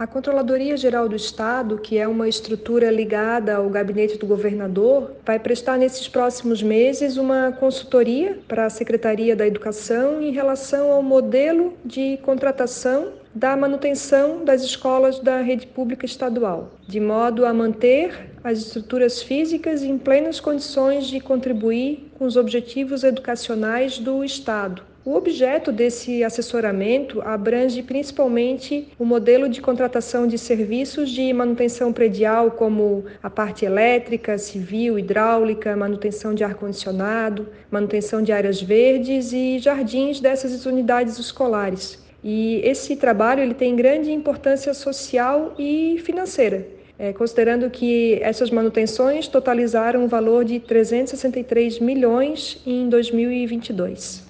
A Controladoria Geral do Estado, que é uma estrutura ligada ao gabinete do governador, vai prestar nesses próximos meses uma consultoria para a Secretaria da Educação em relação ao modelo de contratação da manutenção das escolas da rede pública estadual, de modo a manter as estruturas físicas em plenas condições de contribuir com os objetivos educacionais do Estado. O objeto desse assessoramento abrange principalmente o modelo de contratação de serviços de manutenção predial, como a parte elétrica, civil, hidráulica, manutenção de ar-condicionado, manutenção de áreas verdes e jardins dessas unidades escolares. E esse trabalho ele tem grande importância social e financeira, considerando que essas manutenções totalizaram um valor de 363 milhões em 2022.